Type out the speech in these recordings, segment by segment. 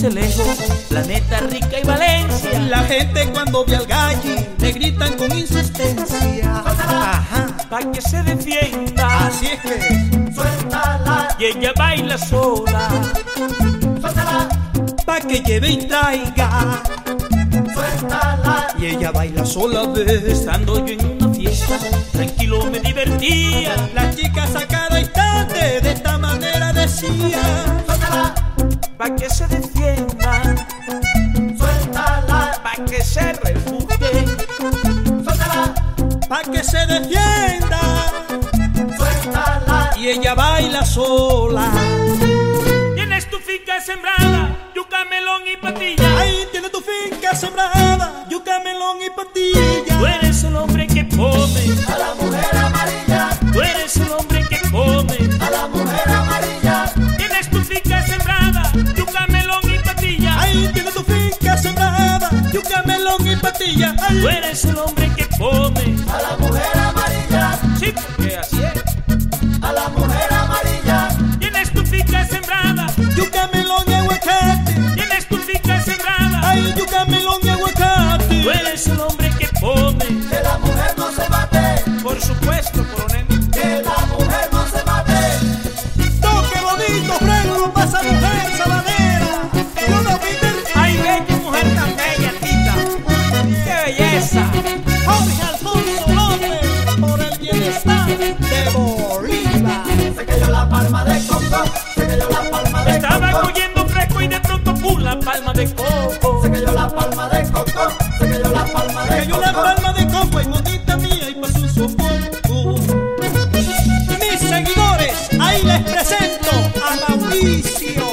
Sincelejo, Planeta Rica y Valencia. La gente cuando ve al galli le gritan con insistencia. Ajá, Pa' que se defienda, así es que Suéltala, y ella baila sola. suéltala, pa' que lleve y traiga. suéltala, Y ella baila sola, ves. Estando yo en una fiesta, tranquilo me divertía. La chica sacada instante de esta manera decía. suéltala, Pa' que se defienda, suéltala, pa' que se refute. suéltala, Pa' que se defienda. suéltala, Y ella baila sola. Tienes tu finca sembrada, yuca, melón y patilla. Ahí tiene tu finca sembrada, yuca, melón y patilla. Tú eres el hombre que come, a la mujer amarilla, tú eres el hombre que come. a la mujer amarilla, Tienes tu finca sembrada, yuca, melón y patilla. Ahí tiene tu finca sembrada, yuca, melón y patilla. Ay, Tú eres el hombre que come. a la mujer amarilla, Sí, porque así es. a la mujer amarilla, Tienes tu finca sembrada, yuca, melón y aguacate. tienes tu finca sembrada. Ay, yuca, melón y aguacate. Tú eres el hombre que come. que la mujer no se mate, Por supuesto, coronel. que la mujer no se mate, Toque bonito, fresco, pasa mujer sabanera. Yo no pide Ay, qué mujer tan bella, tita. ¡Qué belleza! Jorge Alfonso López por el bienestar de Bolívar. se cayó la palma de coco, se cayó la palma de Estaba coco, cogiendo fresco y de pronto ¡pum! La palma de coco. se cayó la palma de coco, se cayó la palma de Cayó la coco. palma de coco y bonita mía y pasó un sofoco. Mis seguidores, ahí les presento a Mauricio.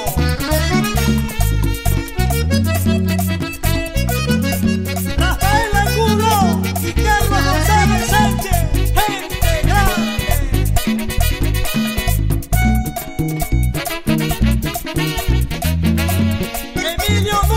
Rafael Angulo y Carlos González Sánchez, gente grande. Emilio